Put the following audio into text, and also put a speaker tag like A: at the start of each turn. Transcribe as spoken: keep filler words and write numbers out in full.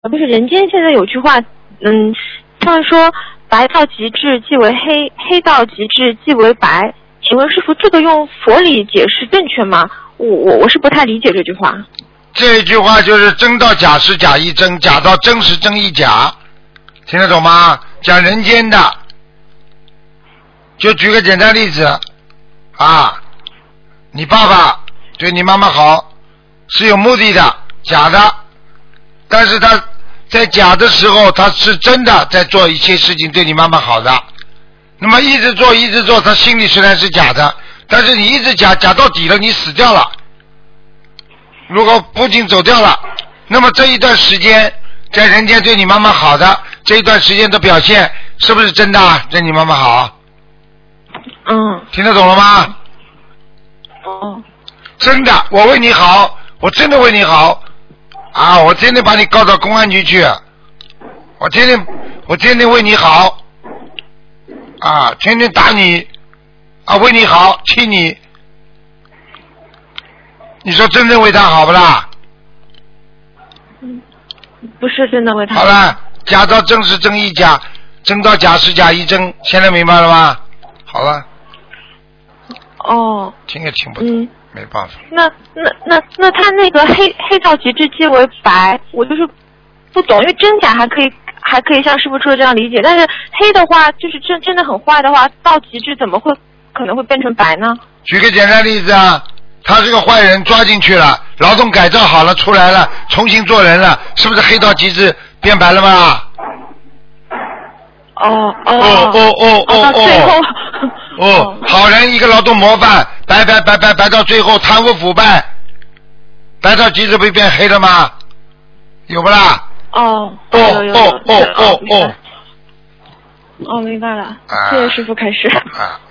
A: 不是人间现在有句话，嗯，他们说白到极致即为黑，黑到极致即为白。请问师傅，这个用佛理解释正确吗？我我我是不太理解这句话。
B: 这句话就是真到假时假亦真，假到真时真亦假，听得懂吗？讲人间的，就举个简单例子啊，你爸爸对你妈妈好是有目的的，假的，但是他在假的时候他是真的在做一切事情对你妈妈好的，那么一直做一直做，他心里虽然是假的，但是你一直假假到底了，你死掉了，如果父亲走掉了，那么这一段时间在人间对你妈妈好的这一段时间的表现是不是真的对你妈妈好？
A: 嗯，
B: 听得懂了吗？
A: 哦，
B: 真的，我为你好，我真的为你好啊！我天天把你告到公安局去，我天天我天天为你好啊，天天打你啊，为你好，气你，你说真正为他好不啦？
A: 嗯，不是真的为他好。
B: 好了，假到真是真亦假，真到假是假亦真，现在明白了吗？好了。
A: 哦。
B: 听也听不懂，
A: 嗯，
B: 没办法。
A: 那那那那他那个黑黑到极致即为白，我就是不懂，因为真假还可以还可以像师傅说的这样理解，但是黑的话就是真真的很坏的话，到极致怎么会可能会变成白呢？
B: 举个简单例子啊，他是个坏人，抓进去了，劳动改造好了出来了，重新做人了，是不是黑到极致变白了吗？
A: 哦哦
B: 哦哦哦哦
A: 到最后
B: 哦，好人一个劳动模范，白白白白白到最后贪污腐败，白到极致不变黑了吗？有不啦？
A: 哦
B: 哦哦哦哦哦，
A: 哦，明白了，谢谢师傅开始。
B: 啊。